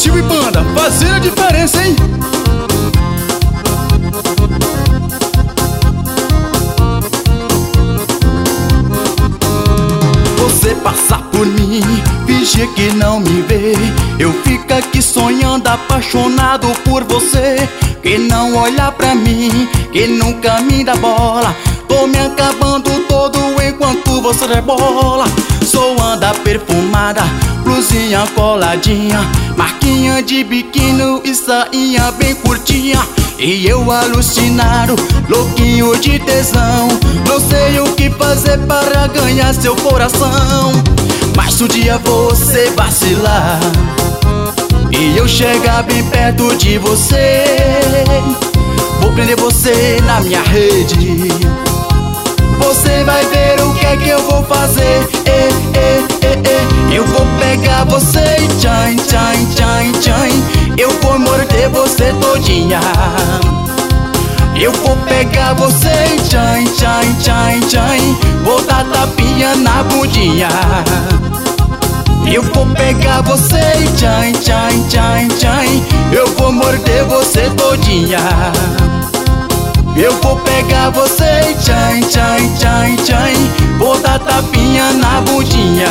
Silvio e Banda, fazendo a diferença, hein? Você passa por mim, fingir que não me vê. Eu fico aqui sonhando, apaixonado por você. Que não olha pra mim, que nunca me dá bola. Tô me acabando todo enquanto você rebola. Sou anda perfumada, blusinha coladinha, marquinha de biquíni e sainha bem curtinha. E eu alucinado, louquinho de tesão. Não sei o que fazer para ganhar seu coração. Mas se um dia você vacilar e eu chegar bem perto de você, vou prender você na minha rede. Você vai ver o que é que eu vou fazer. Eu vou pegar você e tchan, tchan, tchan, tchan. Eu vou morder você todinha. Eu vou pegar você e tchan, tchan, tchan, tchan. Vou dar tapinha na bundinha. Eu vou pegar você e tchan, tchan, tchan, tchan. Eu vou morder você todinha. Eu vou pegar você e tchan, tchan, tchan, tchan. Vou dar tapinha na bundinha.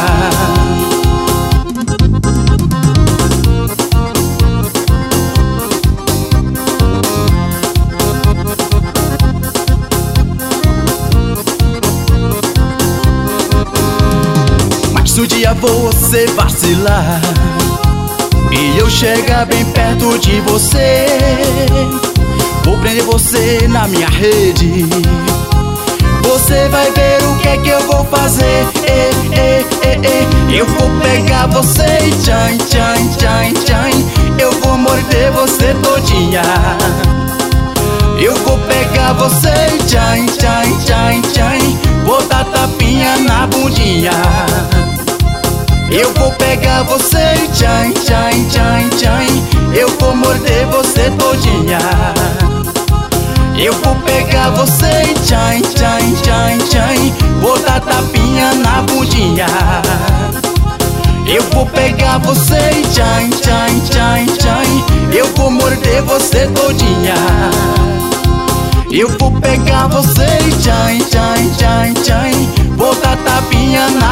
Mas se um dia você vacilar e eu chegar bem perto de você, vou prender você na minha rede. Você vai ver o que é que eu vou fazer. Eu vou pegar você e tchan, tchan, tchan, tchan. Eu vou morder você todinha. Eu vou pegar você e tchan, tchan, tchan, tchan. Vou dar tapinha na bundinha. Eu vou pegar você e tchan, tchan, tchan, tchan. Eu vou morder você todinha. Eu vou pegar você e tchan, tchan, tchan, tchan. Vou dar tapinha na bundinha. Eu vou pegar você e tchan, tchan, tchan, tchan. Eu vou morder você todinha. Eu vou pegar você e tchan, tchan, tchan, tchan. Vou dar tapinha na